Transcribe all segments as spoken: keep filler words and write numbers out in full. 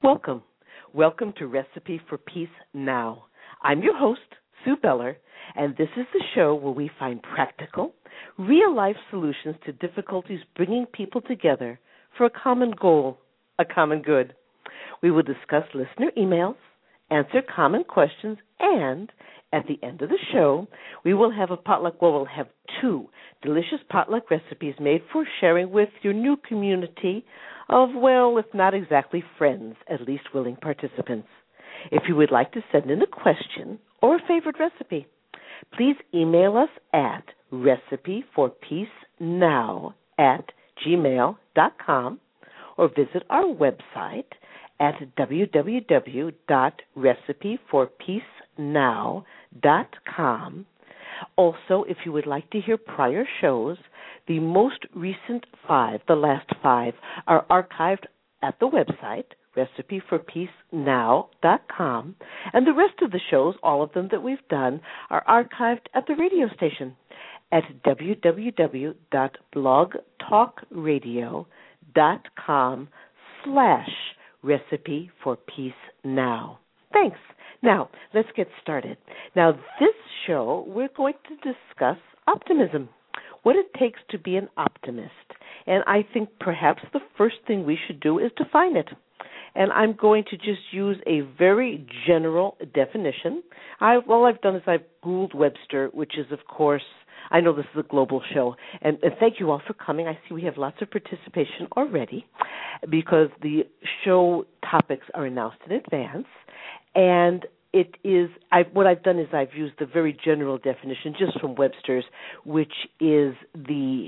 Welcome. Welcome to Recipe for Peace Now. I'm your host, Sue Beller, and this is the show where we find practical, real-life solutions to difficulties bringing people together for a common goal, a common good. We will discuss listener emails, answer common questions, and at the end of the show, we will have a potluck. Well, we'll have two delicious potluck recipes made for sharing with your new community of, well, if not exactly friends, at least willing participants. If you would like to send in a question or a favorite recipe, please email us at recipeforpeacenow at gmail dot com or visit our website at w w w dot recipe for peace now dot com. Also, if you would like to hear prior shows, the most recent five, the last five, are archived at the website, recipe for peace now dot com, and the rest of the shows, all of them that we've done, are archived at the radio station at w w w dot blog talk radio dot com slash recipe for peace now. Thanks. Now, let's get started. Now, this show, we're going to discuss optimism, what it takes to be an optimist. And I think perhaps the first thing we should do is define it. And I'm going to just use a very general definition. I, all I've done is I've Googled Webster, which is, of course, I know this is a global show. And, and thank you all for coming. I see we have lots of participation already because the show topics are announced in advance. And it is, I've, what I've done is I've used the very general definition just from Webster's, which is the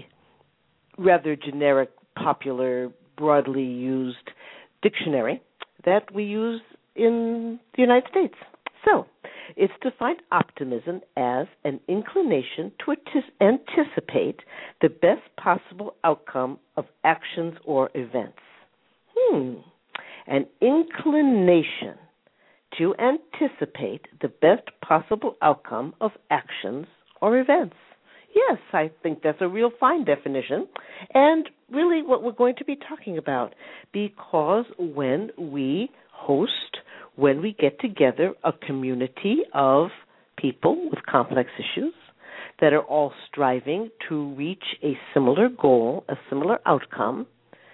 rather generic, popular, broadly used dictionary that we use in the United States. So, it's defined optimism as an inclination to anticipate the best possible outcome of actions or events. Hmm. An inclination to anticipate the best possible outcome of actions or events. Yes, I think that's a real fine definition, and really what we're going to be talking about, because when we host, when we get together a community of people with complex issues that are all striving to reach a similar goal, a similar outcome,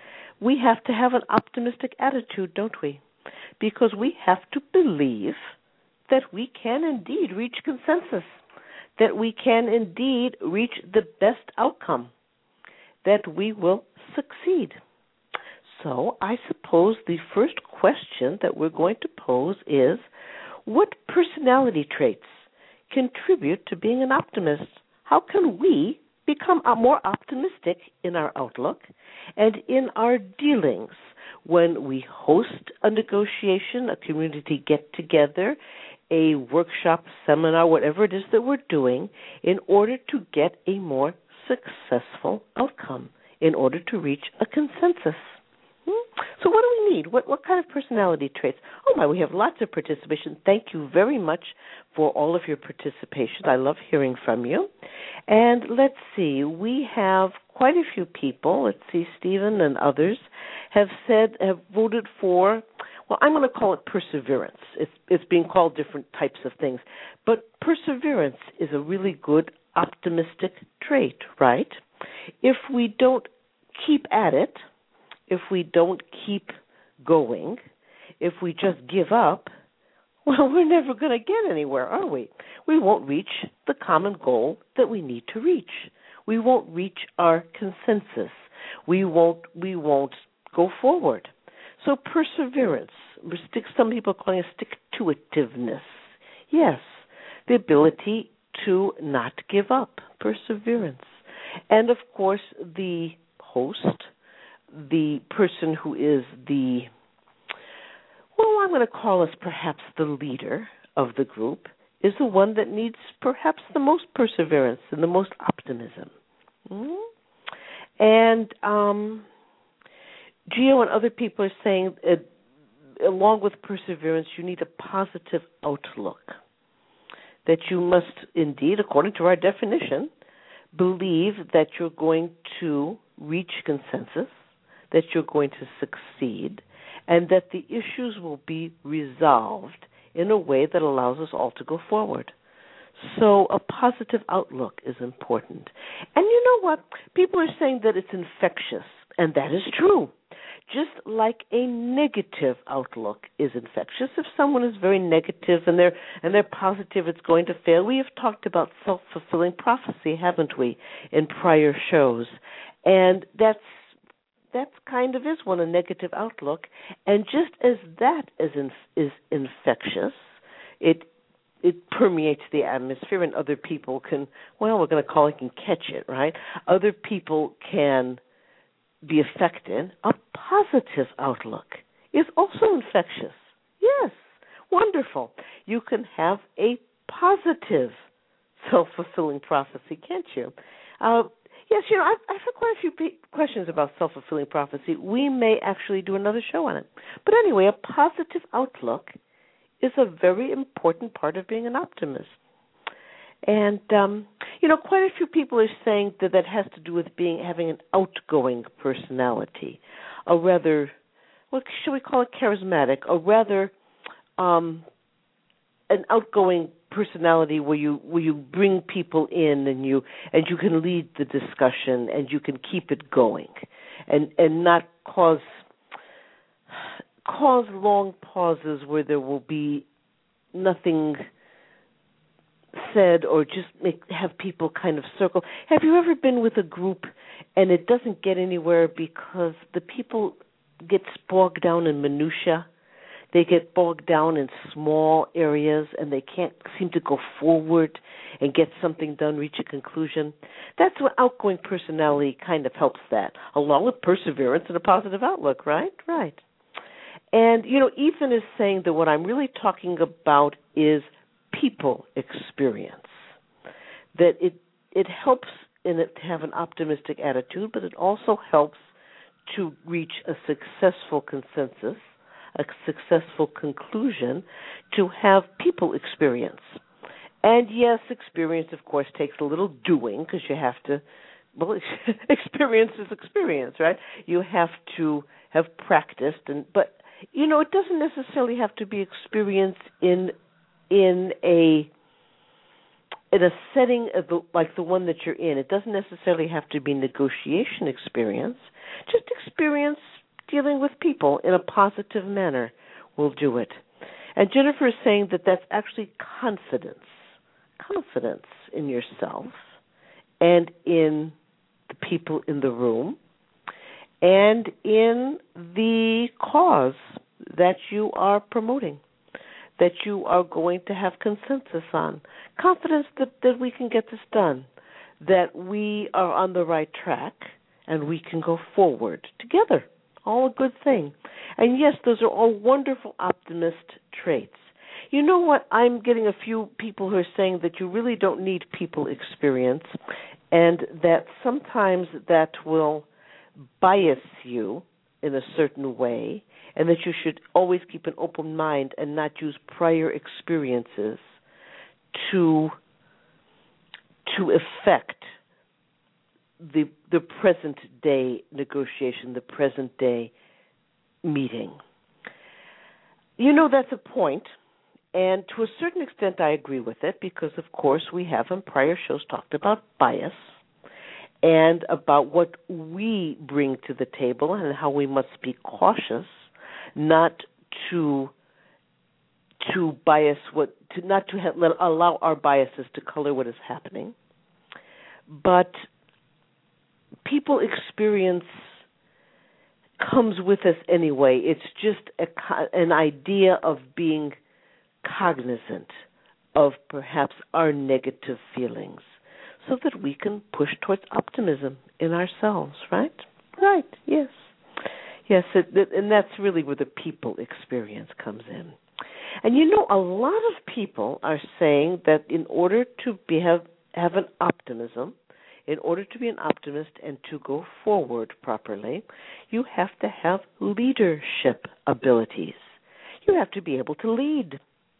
we have to have an optimistic attitude, don't we? Because we have to believe that we can indeed reach consensus, that we can indeed reach the best outcome, that we will succeed. So I suppose the first question that we're going to pose is, what personality traits contribute to being an optimist? How can we become more optimistic in our outlook and in our dealings when we host a negotiation, a community get-together, a workshop, seminar, whatever it is that we're doing, in order to get a more successful outcome, in order to reach a consensus? Hmm? So what do we need? What, what kind of personality traits? Oh, my, we have lots of participation. Thank you very much for all of your participation. I love hearing from you. And let's see, we have quite a few people. Let's see, Stephen and others have said, have voted for, well, I'm going to call it perseverance. It's, it's being called different types of things. But perseverance is a really good optimistic trait, right? If we don't keep at it, if we don't keep going, if we just give up, well, we're never going to get anywhere, are we? We won't reach the common goal that we need to reach. We won't reach our consensus. We won't, we won't go forward. So perseverance, some people are calling it stick-to-itiveness. Yes, the ability to not give up, perseverance. And, of course, the host, the person who is the, well, I'm going to call us perhaps the leader of the group, is the one that needs perhaps the most perseverance and the most optimism. Mm-hmm. And um, Gio and other people are saying, uh, along with perseverance, you need a positive outlook, that you must indeed, according to our definition, believe that you're going to reach consensus, that you're going to succeed, and that the issues will be resolved in a way that allows us all to go forward. So a positive outlook is important. And you know what? People are saying that it's infectious, and that is true. Just like a negative outlook is infectious. If someone is very negative and they're and they're positive it's going to fail, we have talked about self-fulfilling prophecy, haven't we, in prior shows? And that's that's kind of is one, a negative outlook. And just as that is in, is infectious, it it permeates the atmosphere, and other people can, well, we're going to call it, can catch it, right? Other people can be affected. A positive outlook is also infectious. Yes, wonderful. You can have a positive self-fulfilling prophecy, can't you? Uh, yes, you know, I've, I've had quite a few p- questions about self-fulfilling prophecy. We may actually do another show on it. But anyway, a positive outlook is a very important part of being an optimist. And, um, you know, quite a few people are saying that that has to do with being having an outgoing personality, a rather, what should we call it, charismatic, a rather um, an outgoing personality where you where you bring people in and you and you can lead the discussion and you can keep it going, and and not cause cause long pauses where there will be nothing said, or just make have people kind of circle. Have you ever been with a group and it doesn't get anywhere because the people get bogged down in minutia? They get bogged down in small areas and they can't seem to go forward and get something done, reach a conclusion. That's what outgoing personality kind of helps that, along with perseverance and a positive outlook, right? Right. And, you know, Ethan is saying that what I'm really talking about is people experience, that it it helps in it to have an optimistic attitude, but it also helps to reach a successful consensus, a successful conclusion, to have people experience. And yes, experience, of course, takes a little doing, because you have to, well, experience is experience, right? You have to have practiced, and but, you know, it doesn't necessarily have to be experience in in a in a setting of the, like the one that you're in. It doesn't necessarily have to be negotiation experience. Just experience dealing with people in a positive manner will do it. And Jennifer is saying that that's actually confidence. Confidence in yourself and in the people in the room and in the cause that you are promoting, that you are going to have consensus on. Confidence that, that we can get this done, that we are on the right track and we can go forward together. All a good thing. And yes, those are all wonderful optimist traits. You know what? I'm getting a few people who are saying that you really don't need people experience, and that sometimes that will bias you in a certain way, and that you should always keep an open mind and not use prior experiences to to affect the the present day negotiation, the present day meeting. You know, that's a point, and to a certain extent I agree with it, because of course we have in prior shows talked about bias and about what we bring to the table and how we must be cautious not to to bias what to not to have, let, allow our biases to color what is happening. But people experience comes with us anyway. It's just a, an idea of being cognizant of perhaps our negative feelings so that we can push towards optimism in ourselves, right? Right, yes. Yes, it, and that's really where the people experience comes in. And you know, a lot of people are saying that in order to be, have, have an optimism, in order to be an optimist and to go forward properly, you have to have leadership abilities. You have to be able to lead.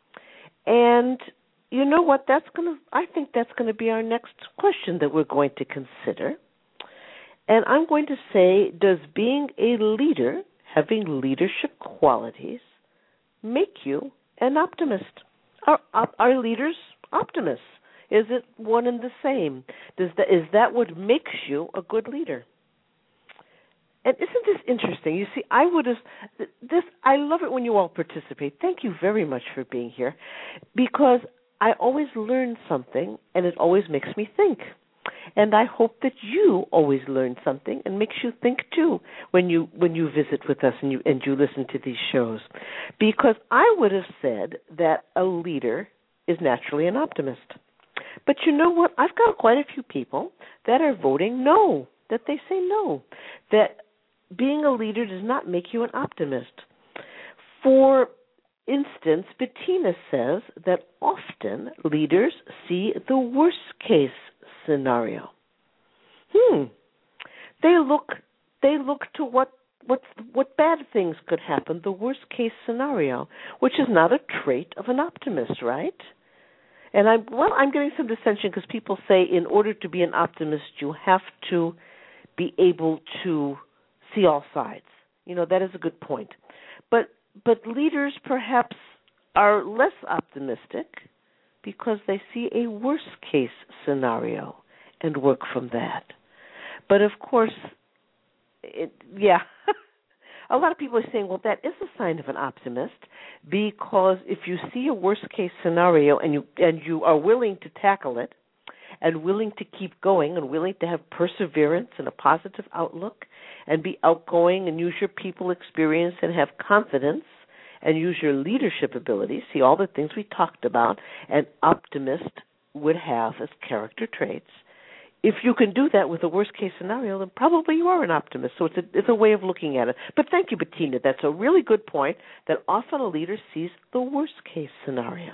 And you know what? That's going to. I think that's going to be our next question that we're going to consider. And I'm going to say, does being a leader having leadership qualities make you an optimist? Are, are leaders optimists? Is it one and the same? Does that, is that what makes you a good leader? And isn't this interesting? You see, I would have this. I love it when you all participate. Thank you very much for being here, because I always learn something, and it always makes me think. And I hope that you always learn something and makes you think too when you when you visit with us and you and you listen to these shows. Because I would have said that a leader is naturally an optimist. But you know what? I've got quite a few people that are voting no, that they say no, that being a leader does not make you an optimist. For instance, Bettina says that often leaders see the worst case scenario. Hmm. They look they look to what what what bad things could happen, the worst case scenario, which is not a trait of an optimist, right? And I'm well, I'm getting some dissension because people say in order to be an optimist, you have to be able to see all sides. You know, that is a good point. But but leaders perhaps are less optimistic because they see a worst case scenario and work from that. But of course, it, yeah, a lot of people are saying, well, that is a sign of an optimist, because if you see a worst case scenario and you and you are willing to tackle it and willing to keep going and willing to have perseverance and a positive outlook and be outgoing and use your people experience and have confidence and use your leadership abilities, see all the things we talked about an optimist would have as character traits. If you can do that with a worst-case scenario, then probably you are an optimist. So it's a, it's a way of looking at it. But thank you, Bettina. That's a really good point, that often a leader sees the worst-case scenario.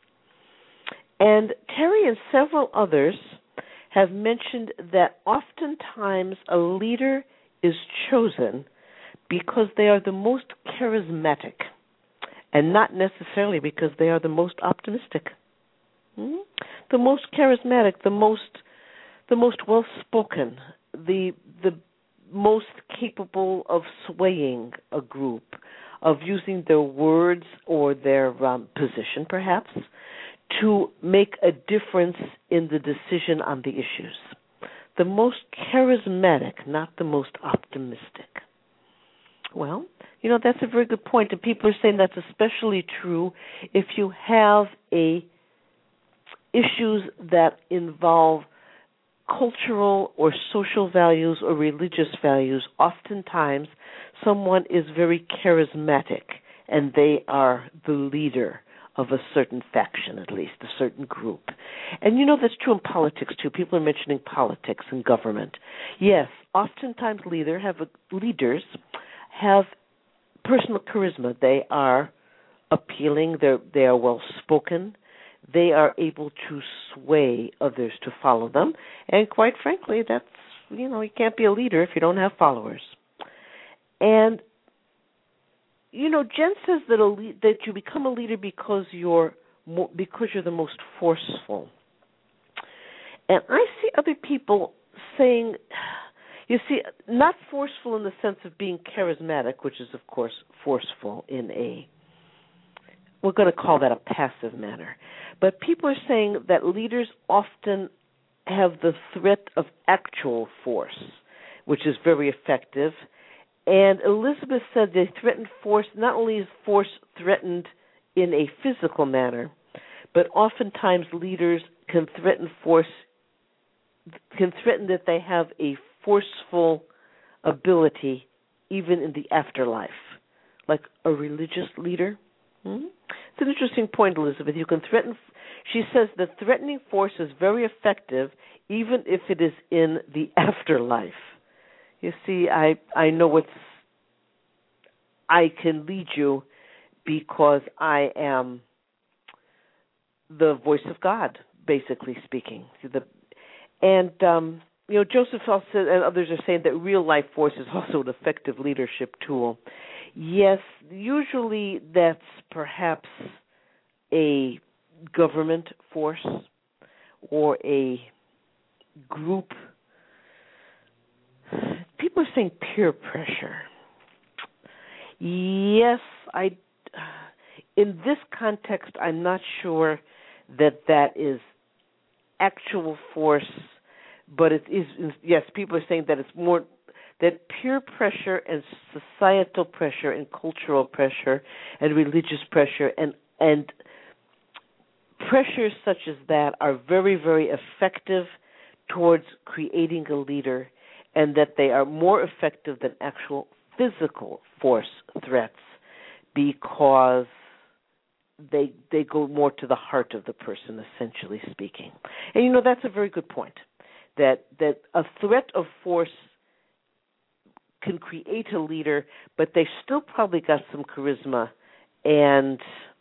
And Terry and several others have mentioned that oftentimes a leader is chosen because they are the most charismatic, and not necessarily because they are the most optimistic. Hmm? The most charismatic, the most the most well-spoken, the the most capable of swaying a group, of using their words or their um, position, perhaps, to make a difference in the decision on the issues. The most charismatic, not the most optimistic. Well, you know, that's a very good point, and people are saying that's especially true if you have a issues that involve cultural or social values or religious values. Oftentimes, someone is very charismatic, and they are the leader of a certain faction, at least, a certain group. And you know that's true in politics, too. People are mentioning politics and government. Yes, oftentimes leader have a, leaders have personal charisma. They are appealing. They're, they are well-spoken. They are able to sway others to follow them. And quite frankly, that's, you know, you can't be a leader if you don't have followers. And, you know, Jen says that a le- that you become a leader because you're mo- because you're the most forceful. And I see other people saying, you see, not forceful in the sense of being charismatic, which is, of course, forceful in a, we're going to call that a passive manner. But people are saying that leaders often have the threat of actual force, which is very effective. And Elizabeth said they threaten force, not only is force threatened in a physical manner, but oftentimes leaders can threaten force, can threaten that they have a forceful ability even in the afterlife, like a religious leader. Hmm? It's an interesting point, Elizabeth. You can threaten. She says that threatening force is very effective, even if it is in the afterlife. You see, I I know what's. I can lead you because I am the voice of God, basically speaking. The, and um, you know, Joseph also and others are saying that real life force is also an effective leadership tool. Yes, usually that's perhaps a government force or a group. People are saying peer pressure. Yes, I. In this context, I'm not sure that that is actual force, but it is. Yes, people are saying that it's more that peer pressure and societal pressure and cultural pressure and religious pressure and and pressures such as that are very, very effective towards creating a leader, and that they are more effective than actual physical force threats because they they go more to the heart of the person, essentially speaking. And you know, that's a very good point, that that a threat of force can create a leader, but they still probably got some charisma and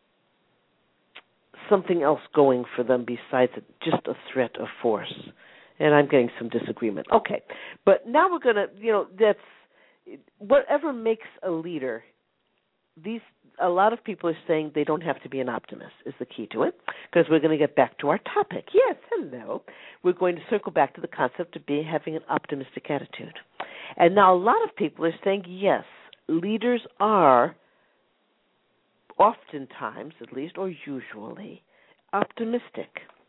something else going for them besides just a threat of force. And I'm getting some disagreement. Okay, but now we're going to, you know, that's whatever makes a leader. These a lot of people are saying they don't have to be an optimist is the key to it, because we're going to get back to our topic. Yes, hello. We're going to circle back to the concept of being having an optimistic attitude. And now a lot of people are saying, yes, leaders are oftentimes, at least, or usually, optimistic.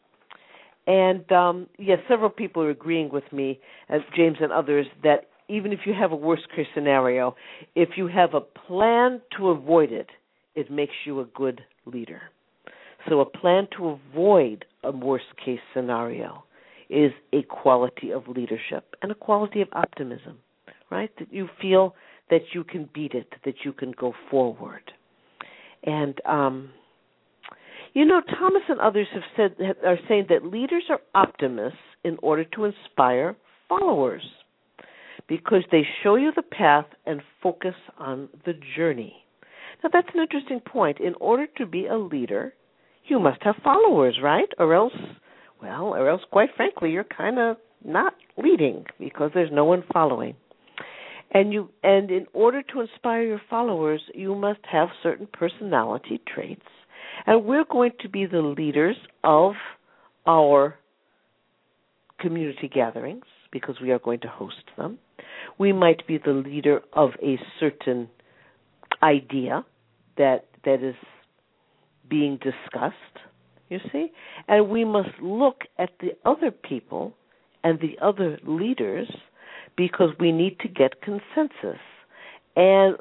And, um, yes, several people are agreeing with me, as James and others, that even if you have a worst-case scenario, if you have a plan to avoid it, it makes you a good leader. So a plan to avoid a worst-case scenario is a quality of leadership and a quality of optimism, right? That you feel that you can beat it, that you can go forward. And, um, you know, Thomas and others have said are saying that leaders are optimists in order to inspire followers, because they show you the path and focus on the journey. Now, that's an interesting point. In order to be a leader, you must have followers, right? Or else, well, or else, quite frankly, you're kind of not leading because there's no one following. And you, and in order to inspire your followers, you must have certain personality traits. And we're going to be the leaders of our community gatherings because we are going to host them. We might be the leader of a certain idea that that is being discussed, you see? And we must look at the other people and the other leaders because we need to get consensus. And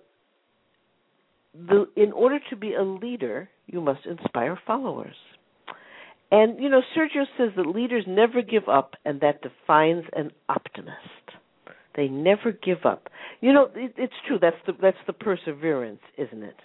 the, in order to be a leader, you must inspire followers. And, you know, Sergio says that leaders never give up, and that defines an optimist. They never give up. You know, it, it's true. That's the that's the perseverance, isn't it?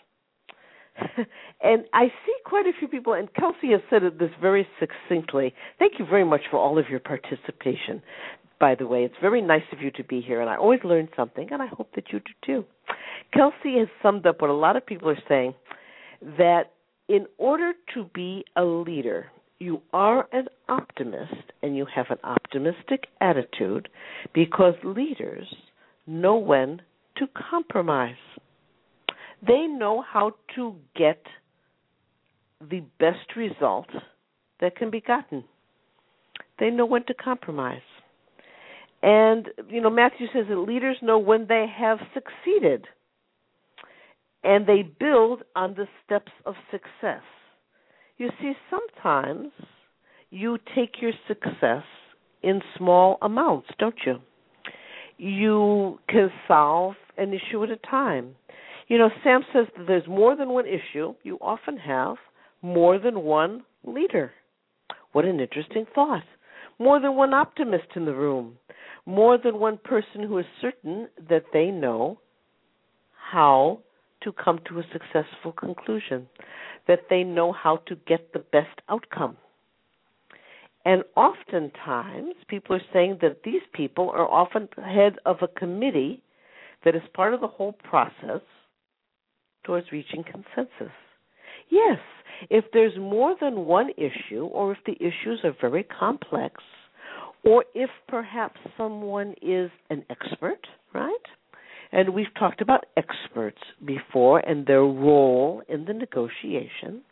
And I see quite a few people, and Kelsey has said this very succinctly. Thank you very much for all of your participation, by the way. It's very nice of you to be here, and I always learn something, and I hope that you do too. Kelsey has summed up what a lot of people are saying, that in order to be a leader, you are an optimist and you have an optimistic attitude because leaders know when to compromise. They know how to get the best result that can be gotten. They know when to compromise. And, you know, Matthew says that leaders know when they have succeeded, and they build on the steps of success. You see, sometimes you take your success in small amounts, don't you? You can solve an issue at a time. You know, Sam says that there's more than one issue. You often have more than one leader. What an interesting thought. More than one optimist in the room. More than one person who is certain that they know how to come to a successful conclusion, that they know how to get the best outcome. And oftentimes, people are saying that these people are often head of a committee that is part of the whole process towards reaching consensus. Yes, if there's more than one issue, or if the issues are very complex, or if perhaps someone is an expert, right? And we've talked about experts before and their role in the negotiation.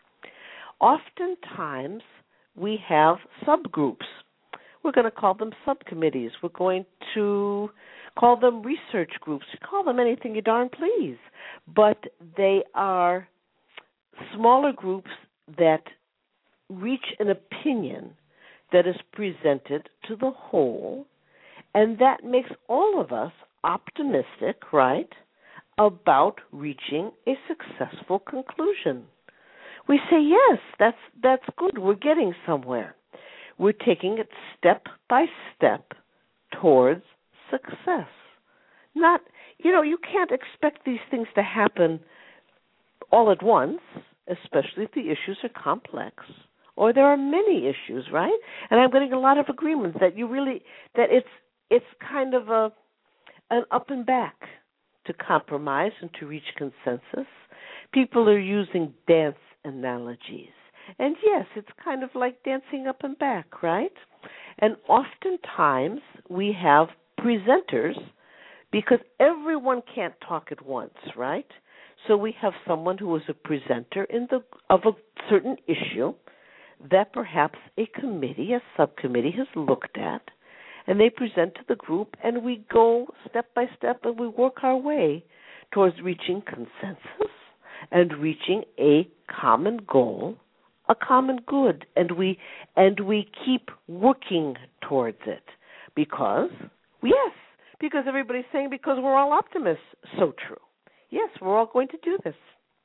Oftentimes, we have subgroups. We're going to call them subcommittees. We're going to call them research groups, call them anything you darn please. But they are smaller groups that reach an opinion that is presented to the whole, and that makes all of us optimistic, right, about reaching a successful conclusion. We say, yes, that's that's good. We're getting somewhere. We're taking it step by step towards success. Not, you know, you can't expect these things to happen all at once, especially if the issues are complex or there are many issues, right? And I'm getting a lot of agreements that you really, that it's it's kind of a an up and back to compromise and to reach consensus. People are using dance analogies. And yes, it's kind of like dancing up and back, right? And oftentimes we have presenters because everyone can't talk at once, right? So we have someone who is a presenter in the of a certain issue that perhaps a committee, a subcommittee has looked at, and they present to the group, and we go step by step and we work our way towards reaching consensus and reaching a common goal, a common good, and we and we keep working towards it because, yes, because everybody's saying because we're all optimists. So true. Yes, we're all going to do this.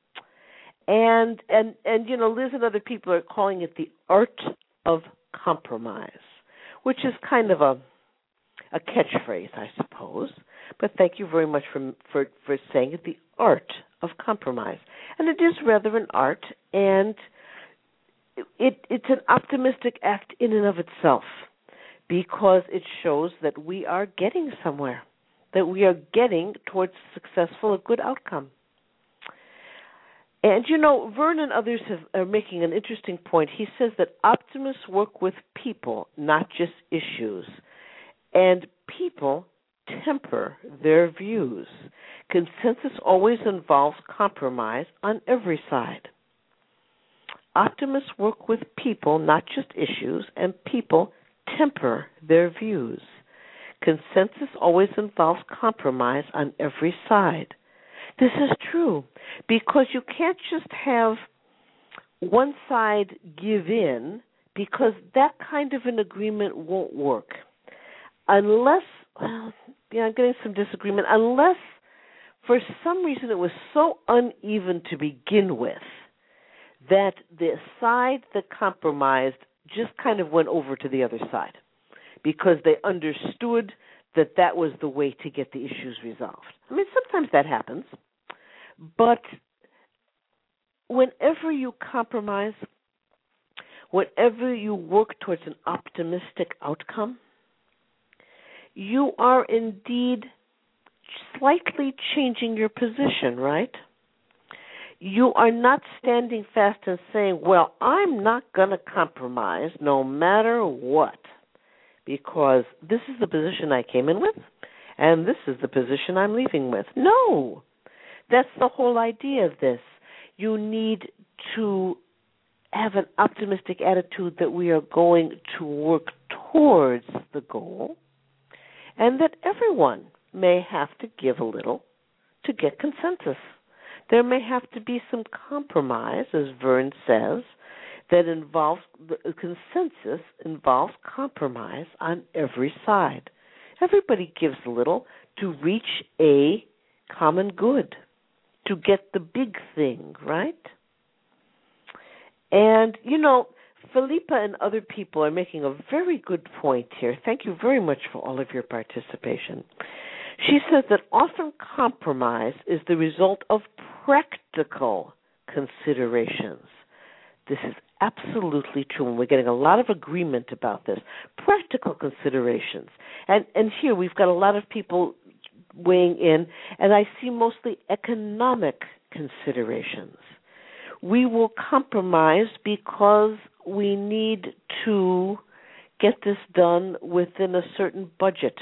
And, and, and you know, Liz and other people are calling it the art of compromise, which is kind of a a catchphrase, I suppose. But thank you very much for, for, for saying it, the art of compromise. And it is rather an art, and it, it's an optimistic act in and of itself because it shows that we are getting somewhere, that we are getting towards successful, a good outcome. And, you know, Vern and others have, are making an interesting point. He says that optimists work with people, not just issues. And people temper their views. Consensus always involves compromise on every side. Optimists work with people, not just issues, and people temper their views. Consensus always involves compromise on every side. This is true because you can't just have one side give in because that kind of an agreement won't work. Unless, well, yeah, I'm getting some disagreement, unless for some reason it was so uneven to begin with that the side that compromised just kind of went over to the other side because they understood that that was the way to get the issues resolved. I mean, sometimes that happens, but whenever you compromise, whenever you work towards an optimistic outcome, you are indeed slightly changing your position, right? You are not standing fast and saying, well, I'm not going to compromise no matter what, because this is the position I came in with, and this is the position I'm leaving with. No, that's the whole idea of this. You need to have an optimistic attitude that we are going to work towards the goal, and that everyone may have to give a little to get consensus. There may have to be some compromise, as Vern says, that involves the consensus involves compromise on every side. Everybody gives a little to reach a common good, to get the big thing, right? And, you know, Philippa and other people are making a very good point here. Thank you very much for all of your participation. She says that often compromise is the result of practical considerations. This is absolutely true, and we're getting a lot of agreement about this. Practical considerations. And and here we've got a lot of people weighing in, and I see mostly economic considerations. We will compromise because we need to get this done within a certain budget,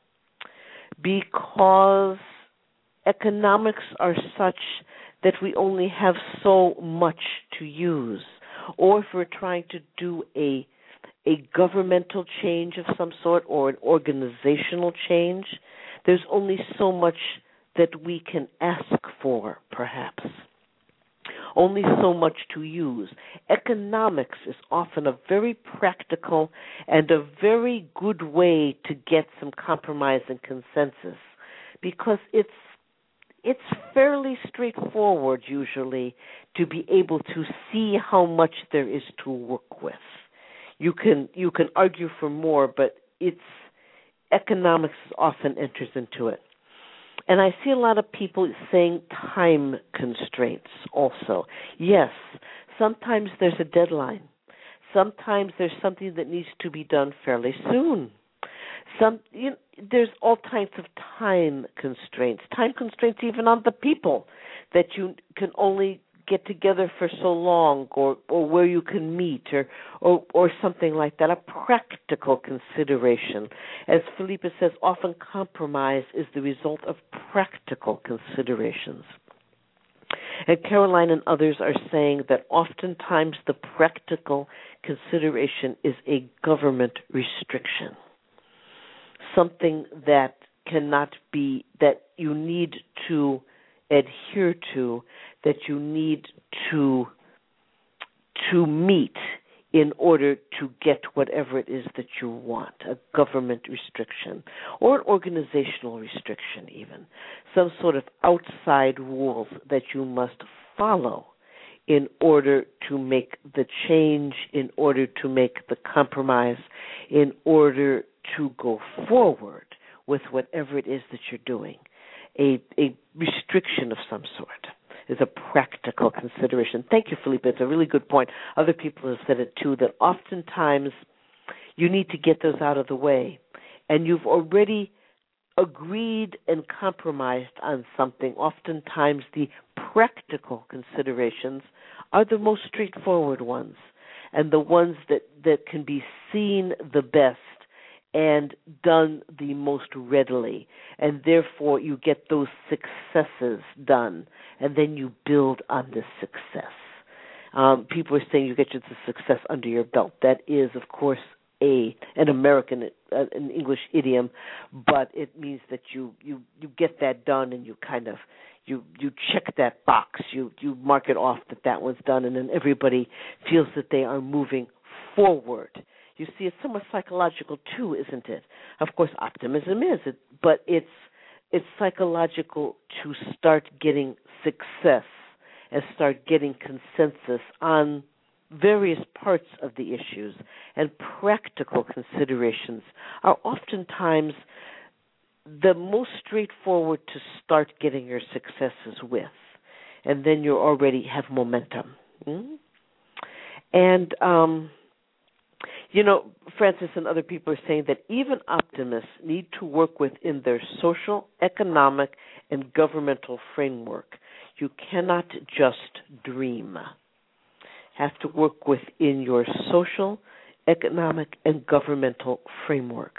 because economics are such that we only have so much to use. Or if we're trying to do a a governmental change of some sort or an organizational change, There's only so much that we can ask for, perhaps. Only so much to use. Economics is often a very practical and a very good way to get some compromise and consensus, because it's it's fairly straightforward usually to be able to see how much there is to work with. You can you can argue for more, but it's economics often enters into it. And I see a lot of people saying time constraints also. Yes, sometimes there's a deadline. Sometimes there's something that needs to be done fairly soon. Some, you know, there's all types of time constraints. Time constraints even on the people, that you can only get together for so long, or, or where you can meet, or, or or something like that. A practical consideration. As Felipe says, often compromise is the result of practical considerations. And Caroline and others are saying that oftentimes the practical consideration is a government restriction, something that cannot be, that you need to adhere to, that you need to to meet in order to get whatever it is that you want, a government restriction or an organizational restriction even, some sort of outside rules that you must follow in order to make the change, in order to make the compromise, in order to go forward with whatever it is that you're doing. A, a restriction of some sort is a practical consideration. Thank you, Felipe. It's a really good point. Other people have said it too, that oftentimes you need to get those out of the way, and you've already agreed and compromised on something. Oftentimes the practical considerations are the most straightforward ones, and the ones that, that can be seen the best and done the most readily, and therefore you get those successes done, and then you build on this success. Um, people are saying you get your success under your belt. That is, of course, a an American, uh, an English idiom, but it means that you, you, you get that done, and you kind of you you check that box, you you mark it off that that one's done, and then everybody feels that they are moving forward. You see, it's somewhat psychological too, isn't it? Of course, optimism is, it, but it's it's psychological to start getting success and start getting consensus on various parts of the issues. And practical considerations are oftentimes the most straightforward to start getting your successes with, and then you already have momentum. Mm-hmm. And um, You know, Francis and other people are saying that even optimists need to work within their social, economic, and governmental framework. You cannot just dream. Have to work within your social, economic, and governmental framework.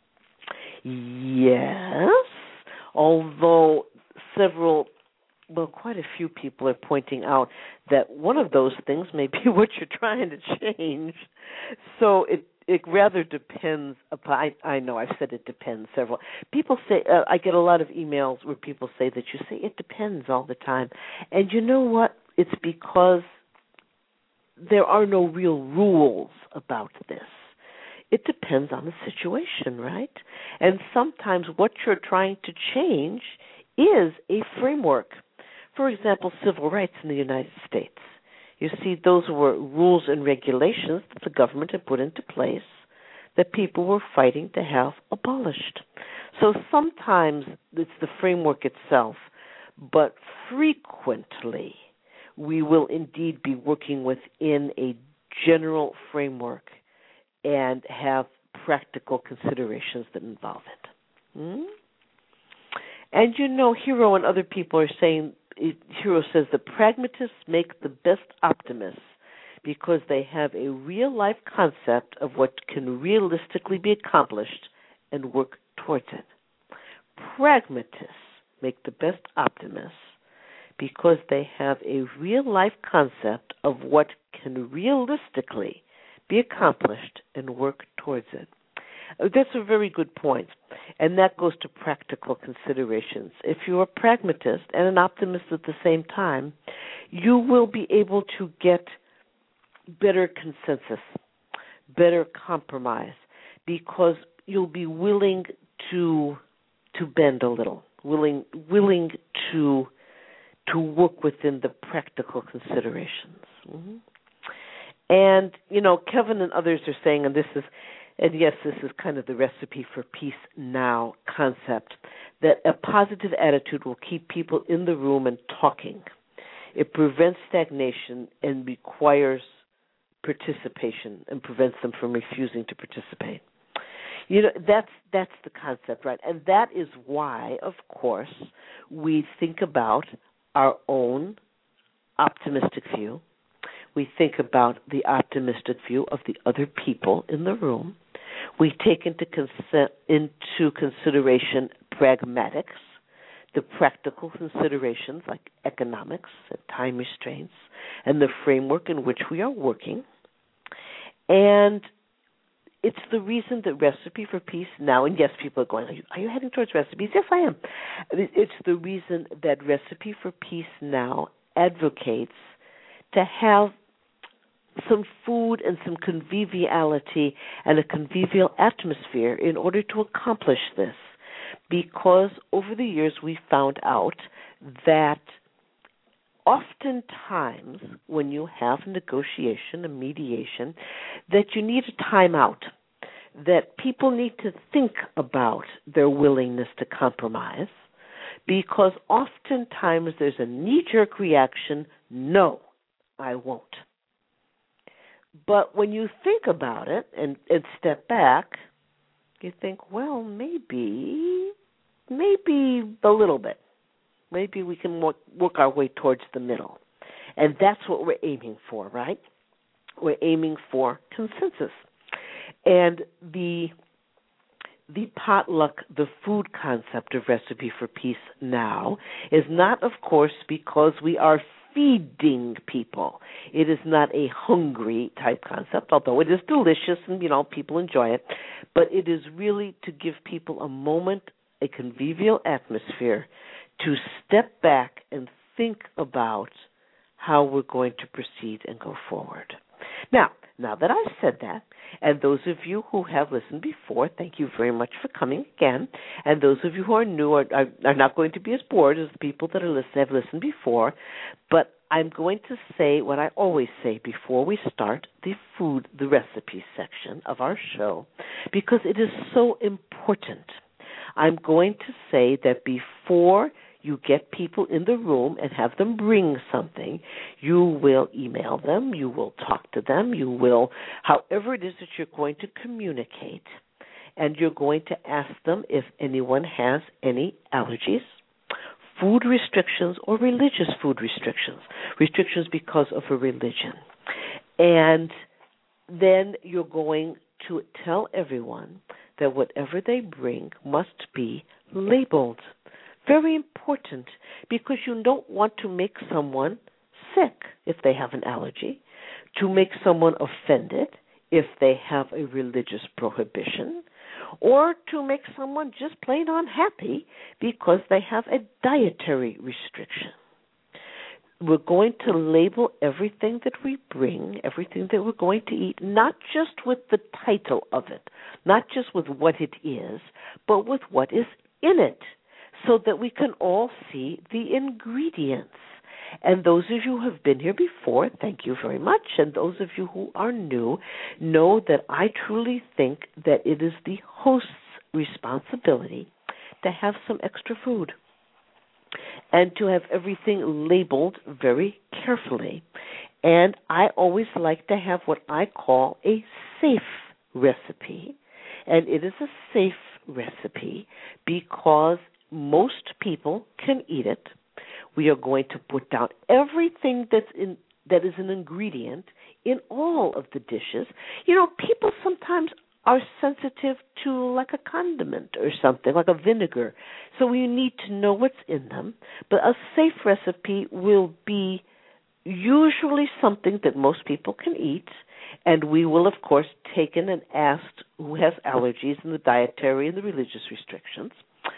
Yes, although several, well, quite a few people are pointing out that one of those things may be what you're trying to change. So it it rather depends upon, I, I know I've said it depends several. People say, uh, I get a lot of emails where people say that you say it depends all the time. And you know what? It's because there are no real rules about this. It depends on the situation, right? And sometimes what you're trying to change is a framework. For example, civil rights in the United States. You see, those were rules and regulations that the government had put into place that people were fighting to have abolished. So sometimes it's the framework itself, but frequently we will indeed be working within a general framework and have practical considerations that involve it. Hmm? And you know, Hero and other people are saying, Hero says that pragmatists make the best optimists because they have a real-life concept of what can realistically be accomplished and work towards it. Pragmatists make the best optimists because they have a real-life concept of what can realistically be accomplished and work towards it. Uh, That's a very good point. And that goes to practical considerations. If you're a pragmatist and an optimist at the same time, you will be able to get better consensus, better compromise, because you'll be willing to to bend a little, willing willing to to work within the practical considerations. Mm-hmm. And, you know, Kevin and others are saying, and this is, and yes, this is kind of the recipe for peace now concept, that a positive attitude will keep people in the room and talking. It prevents stagnation and requires participation and prevents them from refusing to participate. You know, that's that's the concept, right? And that is why, of course, we think about our own optimistic view. We think about the optimistic view of the other people in the room. We take into consent, into consideration pragmatics, the practical considerations like economics and time restraints, and the framework in which we are working. And it's the reason that Recipe for Peace now, and yes, people are going, are you, are you heading towards recipes? Yes, I am. It's the reason that Recipe for Peace now advocates to have some food and some conviviality and a convivial atmosphere in order to accomplish this. Because over the years we found out that oftentimes when you have negotiation, a mediation, that you need a timeout, that people need to think about their willingness to compromise, because oftentimes there's a knee-jerk reaction, no, I won't. But when you think about it and, and step back, you think, well, maybe, maybe a little bit. Maybe we can work, work our way towards the middle. And that's what we're aiming for, right? We're aiming for consensus. And the the potluck, the food concept of Recipe for Peace now is not, of course, because we are feeding people. It is not a hungry type concept, although it is delicious and, you know, people enjoy it. But it is really to give people a moment, a convivial atmosphere to step back and think about how we're going to proceed and go forward. Now, now that I've said that, and those of you who have listened before, thank you very much for coming again. And those of you who are new are, are, are not going to be as bored as the people that are listen, have listened before. But I'm going to say what I always say before we start the food, the recipe section of our show, because it is so important. I'm going to say that before you get people in the room and have them bring something, you will email them, you will talk to them, you will, however it is that you're going to communicate, and you're going to ask them if anyone has any allergies, food restrictions, or religious food restrictions, restrictions because of a religion. And then you're going to tell everyone that whatever they bring must be labeled. Very important, because you don't want to make someone sick if they have an allergy, to make someone offended if they have a religious prohibition, or to make someone just plain unhappy because they have a dietary restriction. We're going to label everything that we bring, everything that we're going to eat, not just with the title of it, not just with what it is, but with what is in it, so that we can all see the ingredients. And those of you who have been here before, thank you very much. And those of you who are new, know that I truly think that it is the host's responsibility to have some extra food and to have everything labeled very carefully. And I always like to have what I call a safe recipe. And it is a safe recipe because most people can eat it. We are going to put down everything that's in that is an ingredient in all of the dishes. You know, people sometimes are sensitive to like a condiment or something, like a vinegar. So we need to know what's in them. But a safe recipe will be usually something that most people can eat, And we will, of course, taken and asked who has allergies and the dietary and the religious restrictions.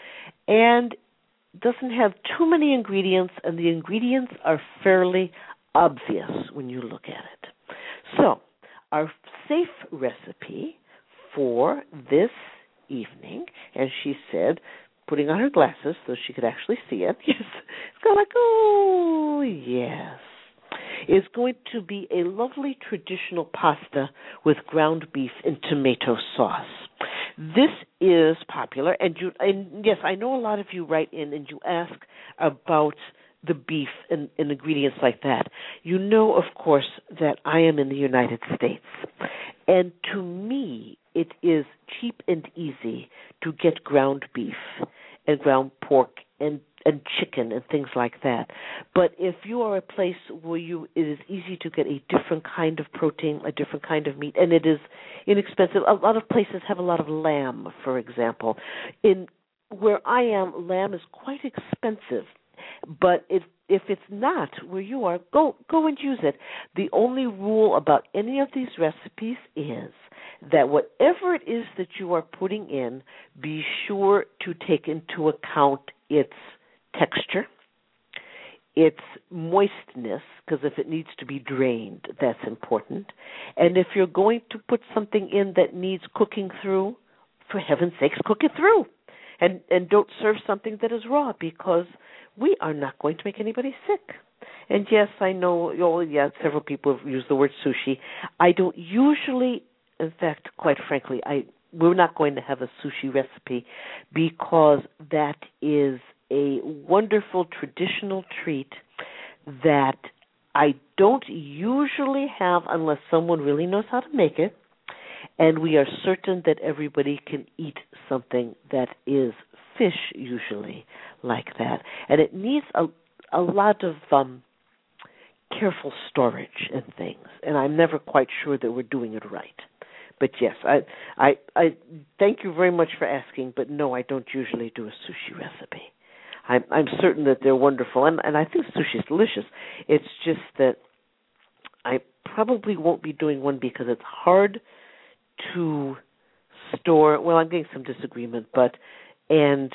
And doesn't have too many ingredients, and the ingredients are fairly obvious when you look at it. So, our safe recipe for this evening, and she said, putting on her glasses so she could actually see it, yes, it's kind of like, oh, yes, is going to be a lovely traditional pasta with ground beef and tomato sauce. This is popular, and you, and yes, I know a lot of you write in and you ask about the beef and, and ingredients like that. You know, of course, that I am in the United States, and to me, it is cheap and easy to get ground beef and ground pork and and chicken and things like that. But if you are a place where you it is easy to get a different kind of protein, a different kind of meat, and it is inexpensive. A lot of places have a lot of lamb, for example. In where I am, lamb is quite expensive. But if if it's not where you are, go go and use it. The only rule about any of these recipes is that whatever it is that you are putting in, be sure to take into account its texture, its moistness, because if it needs to be drained, that's important. And if you're going to put something in that needs cooking through, for heaven's sakes, cook it through. And and don't serve something that is raw, because we are not going to make anybody sick. And yes, I know, oh, yeah, several people have used the word sushi. I don't usually, in fact, quite frankly, I we're not going to have a sushi recipe, because that is a wonderful traditional treat that I don't usually have unless someone really knows how to make it, and we are certain that everybody can eat something that is fish, usually, like that. And it needs a, a lot of um, careful storage and things, and I'm never quite sure that we're doing it right. But yes, I, I, I thank you very much for asking, but no, I don't usually do a sushi recipe. I'm, I'm certain that they're wonderful, and, and I think sushi is delicious. It's just that I probably won't be doing one because it's hard to store. Well, I'm getting some disagreement, but and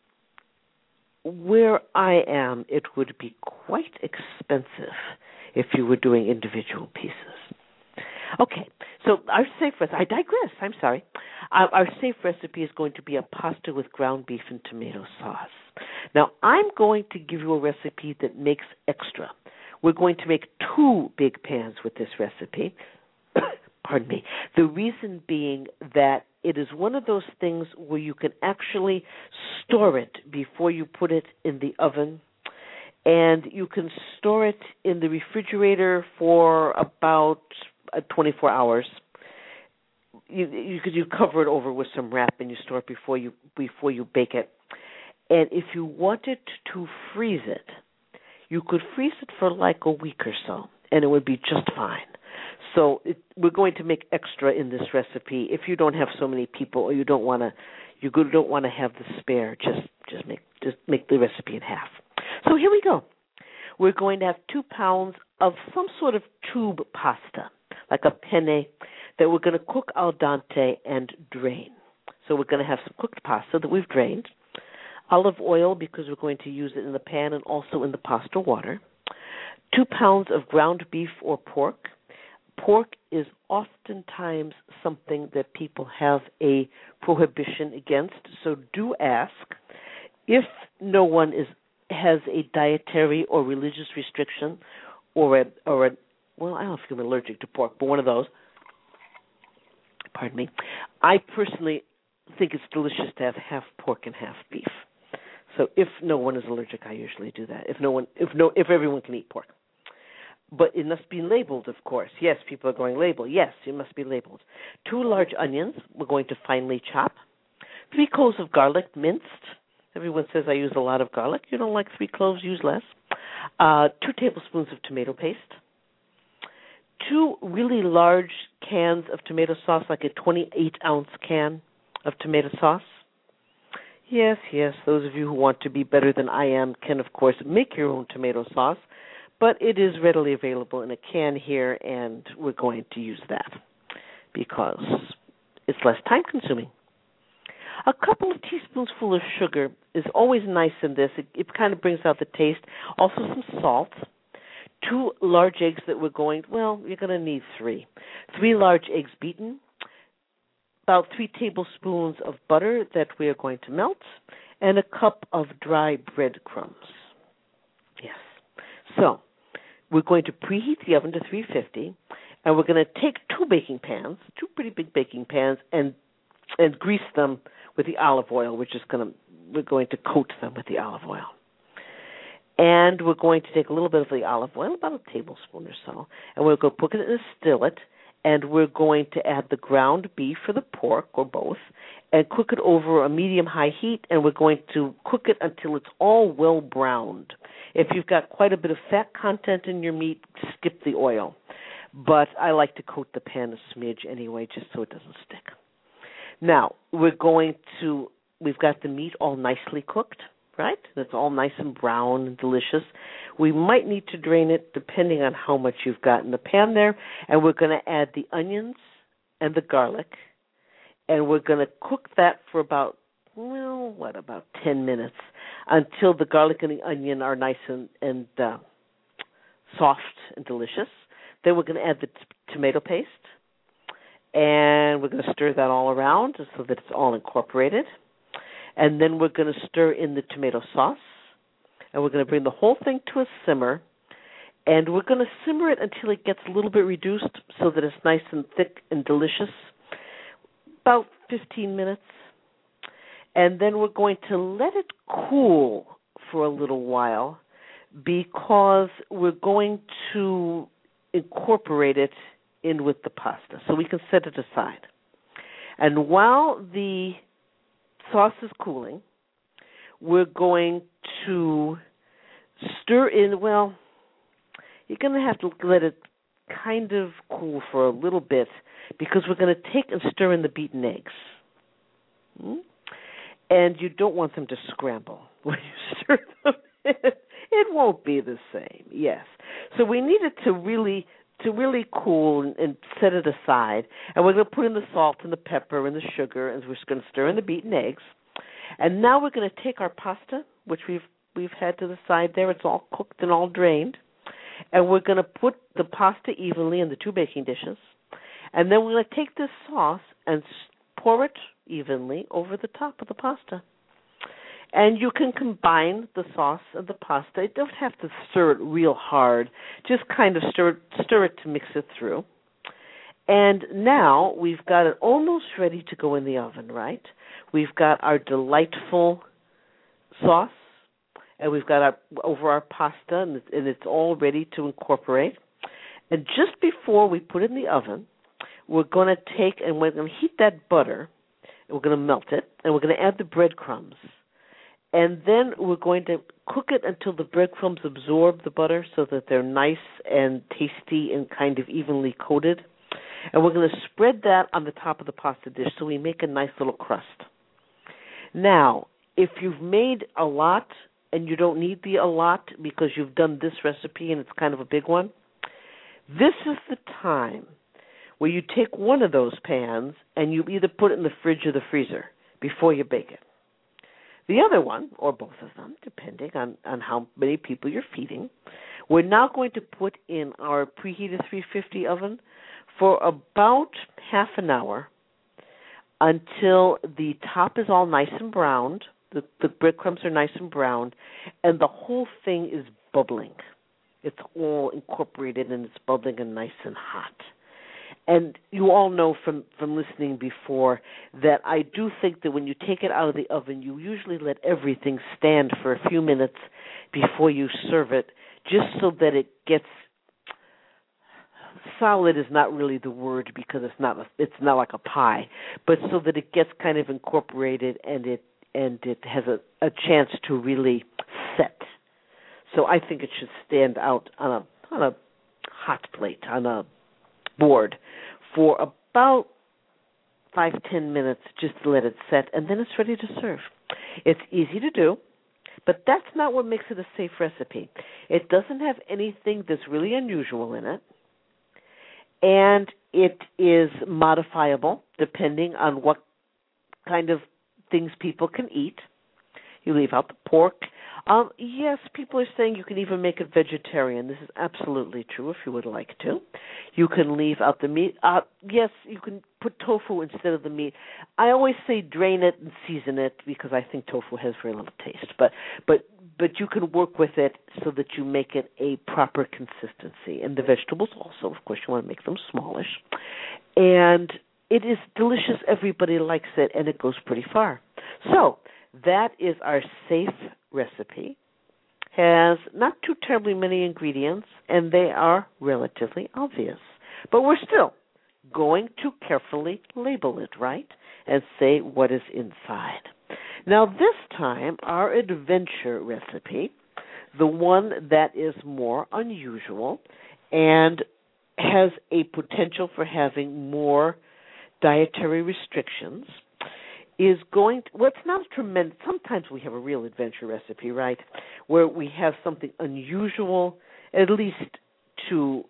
where I am, it would be quite expensive if you were doing individual pieces. Okay, so our safe recipe, I digress, I'm sorry. Our, our safe recipe is going to be a pasta with ground beef and tomato sauce. Now, I'm going to give you a recipe that makes extra. We're going to make two big pans with this recipe. Pardon me. The reason being that it is one of those things where you can actually store it before you put it in the oven, and you can store it in the refrigerator for about uh, twenty-four hours. You, you could you cover it over with some wrap and you store it before you before you bake it. And if you wanted to freeze it, you could freeze it for like a week or so, and it would be just fine. So it, we're going to make extra in this recipe. If you don't have so many people, or you don't want to, you don't want to have the spare, just just make just make the recipe in half. So here we go. We're going to have two pounds of some sort of tube pasta, like a penne, that we're going to cook al dente and drain. So we're going to have some cooked pasta that we've drained, olive oil because we're going to use it in the pan and also in the pasta water, two pounds of ground beef or pork. Pork is oftentimes something that people have a prohibition against, so do ask. If no one is has a dietary or religious restriction, or a or a well, I don't know if you're allergic to pork, but one of those. Pardon me. I personally think it's delicious to have half pork and half beef. So if no one is allergic, I usually do that. If no one, if no, if everyone can eat pork. But it must be labeled, of course. Yes, people are going label. Yes, it must be labeled. Two large onions we're going to finely chop. Three cloves of garlic minced. Everyone says I use a lot of garlic. You don't like three cloves, use less. Uh, two tablespoons of tomato paste. Two really large cans of tomato sauce, like a twenty-eight ounce can of tomato sauce. Yes, yes, those of you who want to be better than I am can, of course, make your own tomato sauce. but it is readily available in a can here, and we're going to use that because it's less time-consuming. A couple of teaspoonsful of sugar is always nice in this. It, it kind of brings out the taste. Also some salt. Two large eggs that we're going, well, you're going to need three. Three large eggs beaten. About three tablespoons of butter that we are going to melt. And a cup of dry breadcrumbs. Yes. So we're going to preheat the oven to three fifty. And we're going to take two baking pans, two pretty big baking pans, and and grease them with the olive oil. We're just going to we're going to coat them with the olive oil, and we're going to take a little bit of the olive oil, about a tablespoon or so, and we're going to put it in a skillet, and we're going to add the ground beef or the pork or both, and cook it over a medium-high heat, and we're going to cook it until it's all well browned. If you've got quite a bit of fat content in your meat, skip the oil. But I like to coat the pan a smidge anyway, just so it doesn't stick. Now, we're going to, we've got the meat all nicely cooked, right? It's all nice and brown and delicious. We might need to drain it depending on how much you've got in the pan there. And we're going to add the onions and the garlic. And we're going to cook that for about, well, what, about ten minutes until the garlic and the onion are nice and, and uh, soft and delicious. Then we're going to add the t- tomato paste, and we're going to stir that all around so that it's all incorporated. And then we're going to stir in the tomato sauce, and we're going to bring the whole thing to a simmer, and we're going to simmer it until it gets a little bit reduced so that it's nice and thick and delicious, about fifteen minutes. And then we're going to let it cool for a little while because we're going to incorporate it in with the pasta, so we can set it aside. And while the sauce is cooling, we're going to stir in, well, you're going to have to let it kind of cool for a little bit because we're going to take and stir in the beaten eggs. Hmm? And you don't want them to scramble when you stir them in. It won't be the same, yes. So we need it to really to really cool and, and set it aside. And we're going to put in the salt and the pepper and the sugar, and we're just going to stir in the beaten eggs. And now we're going to take our pasta, which we've we've had to the side there. It's all cooked and all drained. And we're going to put the pasta evenly in the two baking dishes. And then we're going to take this sauce and pour it evenly over the top of the pasta. And you can combine the sauce and the pasta. You don't have to stir it real hard. Just kind of stir, stir it to mix it through. And now we've got it almost ready to go in the oven, right? We've got our delightful sauce, and we've got our over our pasta, and it's, and it's all ready to incorporate. And just before we put it in the oven, we're going to take and we're going to heat that butter, and we're going to melt it, and we're going to add the breadcrumbs. And then we're going to cook it until the breadcrumbs absorb the butter so that they're nice and tasty and kind of evenly coated. And we're going to spread that on the top of the pasta dish so we make a nice little crust. Now, if you've made a lot and you don't need the a lot because you've done this recipe and it's kind of a big one, this is the time where you take one of those pans and you either put it in the fridge or the freezer before you bake it. The other one, or both of them, depending on, on how many people you're feeding, we're now going to put in our preheated three fifty oven for about half an hour until the top is all nice and browned, the, the breadcrumbs are nice and browned, and the whole thing is bubbling. It's all incorporated and it's bubbling and nice and hot. And you all know from, from listening before that I do think that when you take it out of the oven, you usually let everything stand for a few minutes before you serve it, just so that it gets solid is not really the word because it's not a, it's not like a pie, but so that it gets kind of incorporated and it and it has a, a chance to really set. So I think it should stand out on a on a hot plate, on a board for about five, ten minutes just to let it set, and then it's ready to serve. It's easy to do But that's not what makes it a safe recipe. It doesn't have anything that's really unusual in it, and it is modifiable depending on what kind of things people can eat. You leave out the pork. Um, yes, people are saying you can even make it vegetarian. This is absolutely true if you would like to. You can leave out the meat. Uh, yes, you can put tofu instead of the meat. I always say drain it and season it because I think tofu has very little taste. But but but you can work with it so that you make it a proper consistency. And the vegetables also, of course, you want to make them smallish. And it is delicious. Everybody likes it, and it goes pretty far. So that is our safe recipe. Has not too terribly many ingredients, and they are relatively obvious. But we're still going to carefully label it, right, and say what is inside. Now, this time, our adventure recipe, the one that is more unusual and has a potential for having more dietary restrictions, is going to, well, it's not a tremendous, sometimes we have a real adventure recipe, right, where we have something unusual, at least to,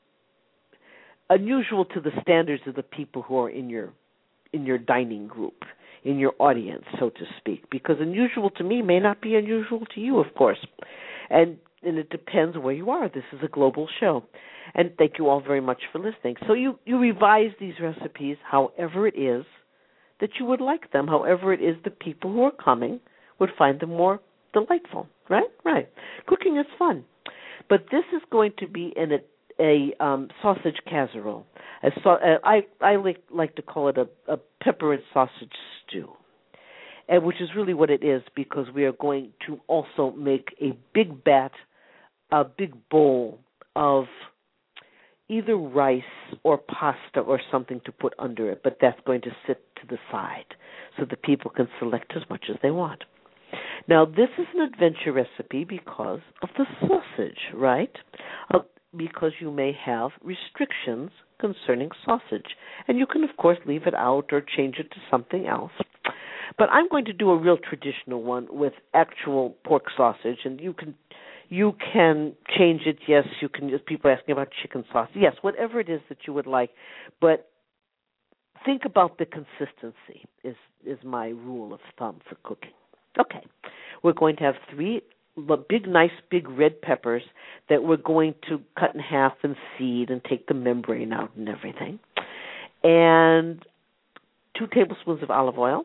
unusual to the standards of the people who are in your, in your dining group, in your audience, so to speak, because unusual to me may not be unusual to you, of course, and, and it depends where you are. This is a global show, and thank you all very much for listening. So you, you revise these recipes however it is that you would like them, however it is the people who are coming would find them more delightful, right? Right. Cooking is fun. But this is going to be in a, a um, sausage casserole. A so, uh, I, I like, like to call it a, a pepper and sausage stew, and which is really what it is because we are going to also make a big bat, a big bowl of either rice or pasta or something to put under it, but that's going to sit to the side so the people can select as much as they want. Now, this is an adventure recipe because of the sausage, right? Uh, because you may have restrictions concerning sausage. And you can, of course, leave it out or change it to something else. But I'm going to do a real traditional one with actual pork sausage, and you can You can change it, yes. You can. People are asking about chicken sauce. Yes, whatever it is that you would like. But think about the consistency is, is my rule of thumb for cooking. Okay. We're going to have three big, nice, big red peppers that we're going to cut in half and seed and take the membrane out and everything. And two tablespoons of olive oil.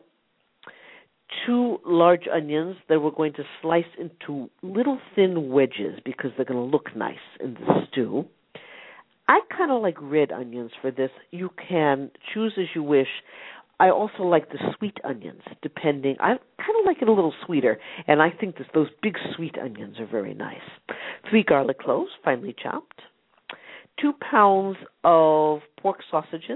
Two large onions that we're going to slice into little thin wedges because they're going to look nice in the stew. I kind of like red onions for this. You can choose as you wish. I also like the sweet onions, depending. I kind of like it a little sweeter, and I think that those big sweet onions are very nice. Three garlic cloves, finely chopped. Two pounds of pork sausages.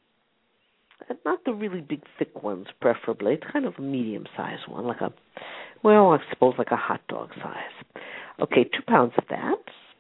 Not the really big, thick ones, preferably. It's kind of a medium-sized one, like a, well, I suppose like a hot dog size. Okay, two pounds of that.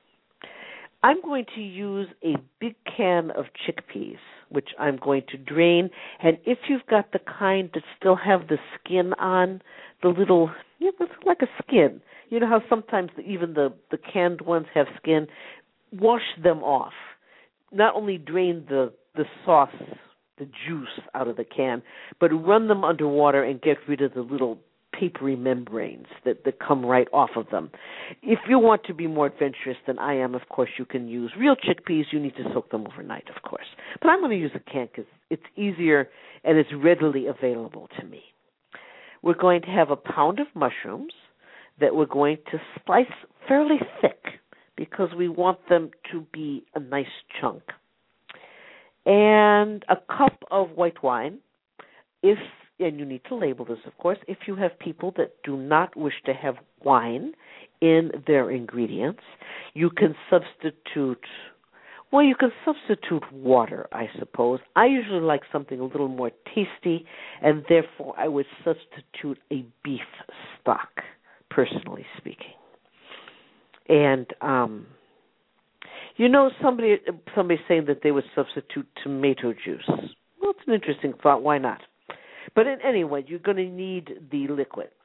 I'm going to use a big can of chickpeas, which I'm going to drain. And if you've got the kind that still have the skin on, the little, you know, it's like a skin. You know how sometimes even the, the canned ones have skin? Wash them off. Not only drain the, the sauce, the juice out of the can, but run them underwater and get rid of the little papery membranes that, that come right off of them. If you want to be more adventurous than I am, of course, you can use real chickpeas. You need to soak them overnight, of course. But I'm going to use a can because it's easier and it's readily available to me. We're going to have a pound of mushrooms that we're going to slice fairly thick because we want them to be a nice chunk. And a cup of white wine, if, and you need to label this, of course, if you have people that do not wish to have wine in their ingredients, you can substitute, well, you can substitute water, I suppose. I usually like something a little more tasty, and therefore I would substitute a beef stock, personally speaking. And, um... You know, somebody somebody's saying that they would substitute tomato juice. Well, it's an interesting thought. Why not? But in, anyway, you're going to need the liquid.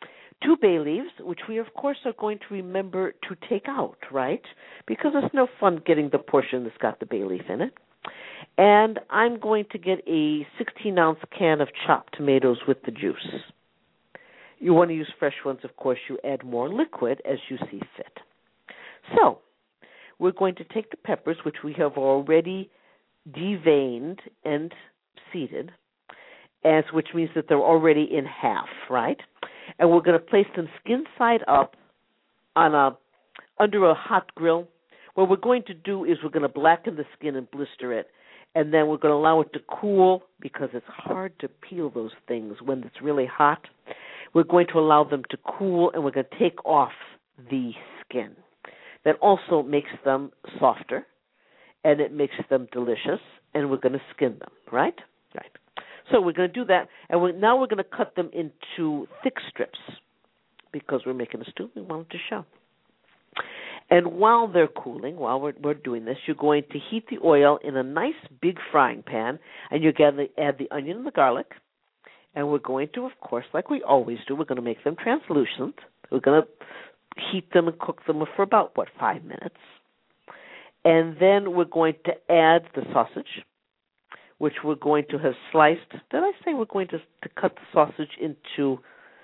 two bay leaves, which we, of course, are going to remember to take out, right? Because it's no fun getting the portion that's got the bay leaf in it. And I'm going to get a sixteen-ounce can of chopped tomatoes with the juice. You want to use fresh ones, of course. You add more liquid as you see fit. So we're going to take the peppers, which we have already deveined and seeded, as which means that they're already in half, right? And we're going to place them skin side up on a under a hot grill. What we're going to do is we're going to blacken the skin and blister it, and then we're going to allow it to cool because it's hard to peel those things when it's really hot. We're going to allow them to cool, and we're going to take off the skin. That also makes them softer, and it makes them delicious, and we're going to skin them, right? Right. So we're going to do that, and we're, now we're going to cut them into thick strips because we're making a stew. We want it to show. And while they're cooling, while we're, we're doing this, you're going to heat the oil in a nice big frying pan, and you're going to add the onion and the garlic. And we're going to, of course, like we always do, we're going to make them translucent. We're going to heat them and cook them for about, what, five minutes. And then we're going to add the sausage, which we're going to have sliced. Did I say we're going to, to cut the sausage into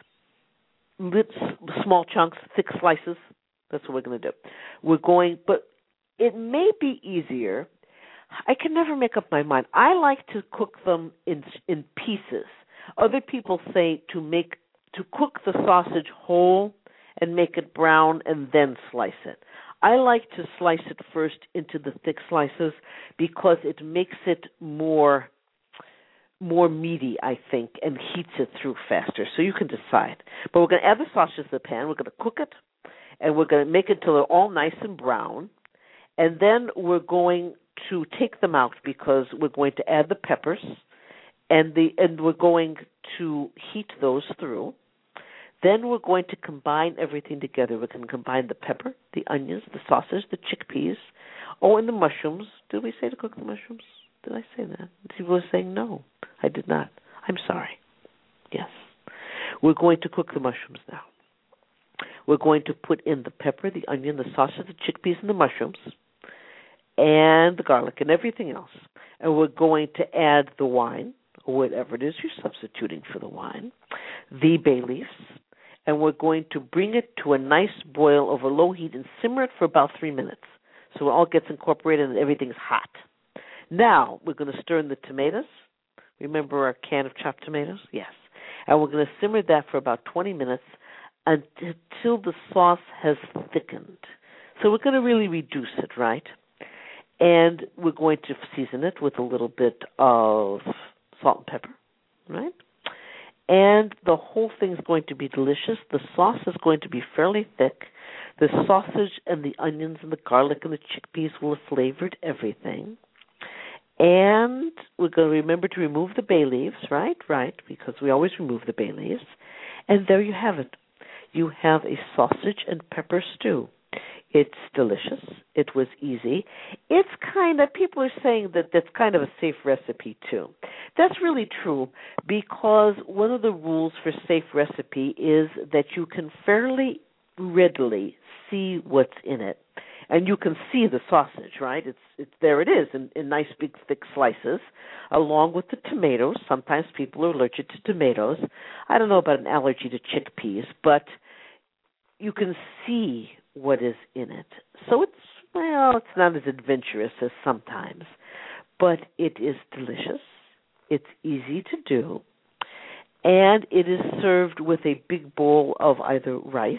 small chunks, thick slices? That's what we're going to do. We're going, but it may be easier. I can never make up my mind. I like to cook them in in pieces. Other people say to make to cook the sausage whole and make it brown and then slice it. I like to slice it first into the thick slices because it makes it more more meaty, I think, and heats it through faster. So you can decide. But we're going to add the sausage to the pan. We're going to cook it, and we're going to make it until they're all nice and brown. And then we're going to take them out because we're going to add the peppers, and the and we're going to heat those through. Then we're going to combine everything together. We're going to combine the pepper, the onions, the sausage, the chickpeas, oh, and the mushrooms. Did we say to cook the mushrooms? Did I say that? People were saying no. I did not. I'm sorry. Yes. We're going to cook the mushrooms now. We're going to put in the pepper, the onion, the sausage, the chickpeas, and the mushrooms, and the garlic and everything else. And we're going to add the wine, or whatever it is you're substituting for the wine, the bay leaves, and we're going to bring it to a nice boil over low heat and simmer it for about three minutes so it all gets incorporated and everything's hot. Now we're going to stir in the tomatoes. Remember our can of chopped tomatoes? Yes. And we're going to simmer that for about twenty minutes until the sauce has thickened. So we're going to really reduce it, right? And we're going to season it with a little bit of salt and pepper, right? And the whole thing's going to be delicious. The sauce is going to be fairly thick. The sausage and the onions and the garlic and the chickpeas will have flavored everything. And we're going to remember to remove the bay leaves, right? Right, because we always remove the bay leaves. And there you have it. You have a sausage and pepper stew. It's delicious. It was easy. It's kind of, people are saying that that's kind of a safe recipe too. That's really true because one of the rules for safe recipe is that you can fairly readily see what's in it. And you can see the sausage, right? It's, it's there it is in, in nice big thick slices, along with the tomatoes. Sometimes people are allergic to tomatoes. I don't know about an allergy to chickpeas, but you can see what is in it. So it's, well, it's not as adventurous as sometimes, but it is delicious. It's easy to do, and it is served with a big bowl of either rice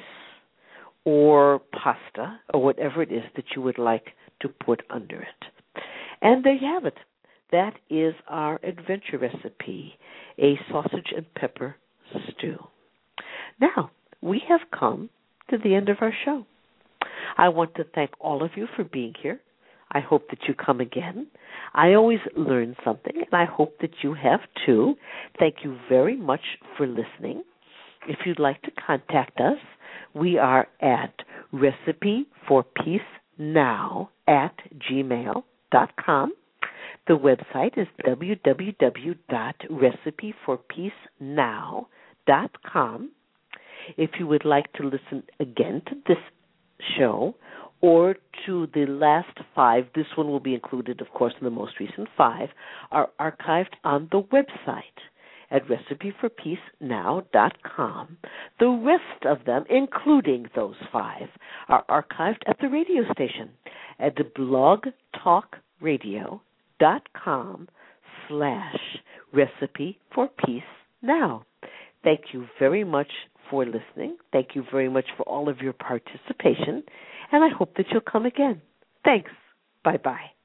or pasta, or whatever it is that you would like to put under it. And there you have it. That is our adventure recipe, a sausage and pepper stew. Now, we have come to the end of our show. I want to thank all of you for being here. I hope that you come again. I always learn something, and I hope that you have too. Thank you very much for listening. If you'd like to contact us, we are at recipe for peace now at gmail dot com. The website is w w w dot recipe for peace now dot com. If you would like to listen again to this show or to the last five, this one will be included, of course, in the most recent five, are archived on the website at recipe for peace now dot com. The rest of them, including those five, are archived at the radio station at blogtalkradio.com slash recipe for peace now. Thank you very much for listening. Thank you very much for all of your participation, and I hope that you'll come again. Thanks. Bye-bye.